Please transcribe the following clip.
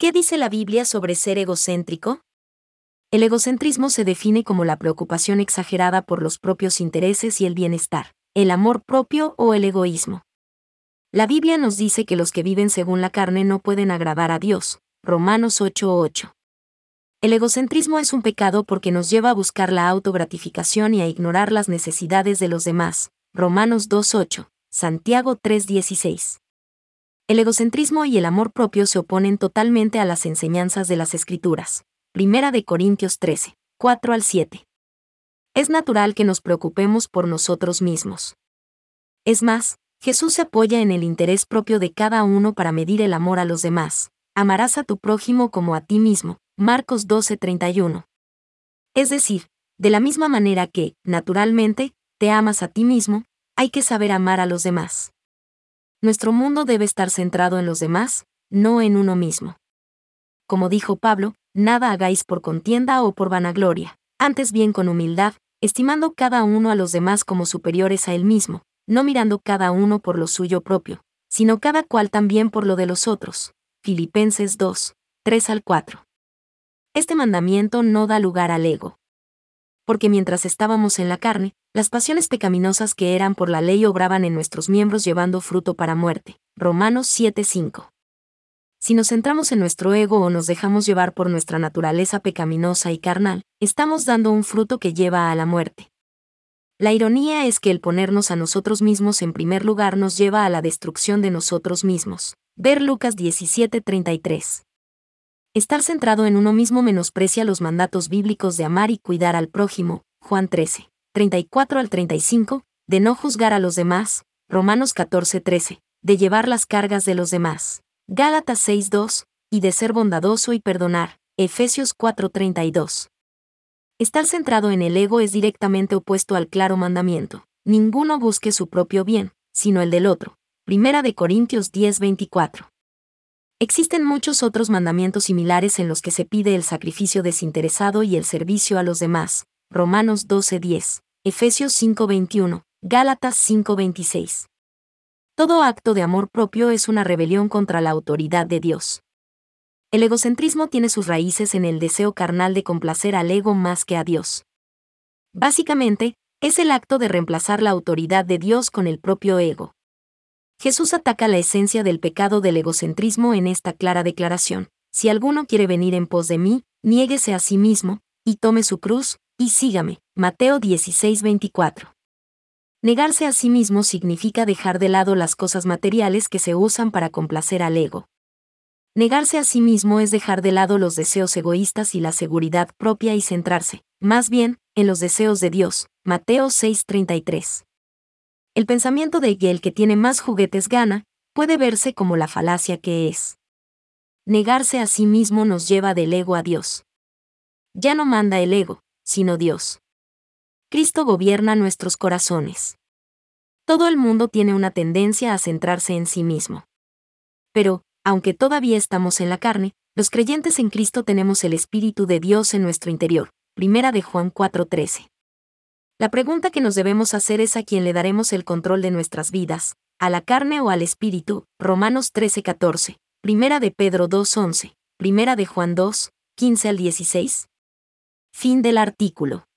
¿Qué dice la Biblia sobre ser egocéntrico? El egocentrismo se define como la preocupación exagerada por los propios intereses y el bienestar, el amor propio o el egoísmo. La Biblia nos dice que los que viven según la carne no pueden agradar a Dios. Romanos 8:8. El egocentrismo es un pecado porque nos lleva a buscar la autogratificación y a ignorar las necesidades de los demás. Romanos 2:8, Santiago 3:16. El egocentrismo y el amor propio se oponen totalmente a las enseñanzas de las Escrituras. Primera de Corintios 13, 4-7. Es natural que nos preocupemos por nosotros mismos. Es más, Jesús se apoya en el interés propio de cada uno para medir el amor a los demás. Amarás a tu prójimo como a ti mismo. Marcos 12:31. Es decir, de la misma manera que, naturalmente, te amas a ti mismo, hay que saber amar a los demás. Nuestro mundo debe estar centrado en los demás, no en uno mismo. Como dijo Pablo, nada hagáis por contienda o por vanagloria, antes bien con humildad, estimando cada uno a los demás como superiores a él mismo, no mirando cada uno por lo suyo propio, sino cada cual también por lo de los otros. Filipenses 2, 3-4. Este mandamiento no da lugar al ego. Porque mientras estábamos en la carne, las pasiones pecaminosas que eran por la ley obraban en nuestros miembros llevando fruto para muerte. Romanos 7:5. Si nos centramos en nuestro ego o nos dejamos llevar por nuestra naturaleza pecaminosa y carnal, estamos dando un fruto que lleva a la muerte. La ironía es que el ponernos a nosotros mismos en primer lugar nos lleva a la destrucción de nosotros mismos. Ver Lucas 17:33. Estar centrado en uno mismo menosprecia los mandatos bíblicos de amar y cuidar al prójimo, Juan 13, 34-35, de no juzgar a los demás, Romanos 14:13, de llevar las cargas de los demás, Gálatas 6:2, y de ser bondadoso y perdonar, Efesios 4:32. Estar centrado en el ego es directamente opuesto al claro mandamiento: ninguno busque su propio bien, sino el del otro. Primera de Corintios 10:24. Existen muchos otros mandamientos similares en los que se pide el sacrificio desinteresado y el servicio a los demás. Romanos 12:10, Efesios 5:21, Gálatas 5:26. Todo acto de amor propio es una rebelión contra la autoridad de Dios. El egocentrismo tiene sus raíces en el deseo carnal de complacer al ego más que a Dios. Básicamente, es el acto de reemplazar la autoridad de Dios con el propio ego. Jesús ataca la esencia del pecado del egocentrismo en esta clara declaración: si alguno quiere venir en pos de mí, niéguese a sí mismo, y tome su cruz, y sígame. Mateo 16:24. Negarse a sí mismo significa dejar de lado las cosas materiales que se usan para complacer al ego. Negarse a sí mismo es dejar de lado los deseos egoístas y la seguridad propia y centrarse, más bien, en los deseos de Dios. Mateo 6:33. El pensamiento de que el que tiene más juguetes gana, puede verse como la falacia que es. Negarse a sí mismo nos lleva del ego a Dios. Ya no manda el ego, sino Dios. Cristo gobierna nuestros corazones. Todo el mundo tiene una tendencia a centrarse en sí mismo. Pero, aunque todavía estamos en la carne, los creyentes en Cristo tenemos el Espíritu de Dios en nuestro interior. Primera de Juan 4:13. La pregunta que nos debemos hacer es a quién le daremos el control de nuestras vidas, a la carne o al Espíritu. Romanos 13:14, Primera de Pedro 2:11, Primera de Juan 2:15-16. Fin del artículo.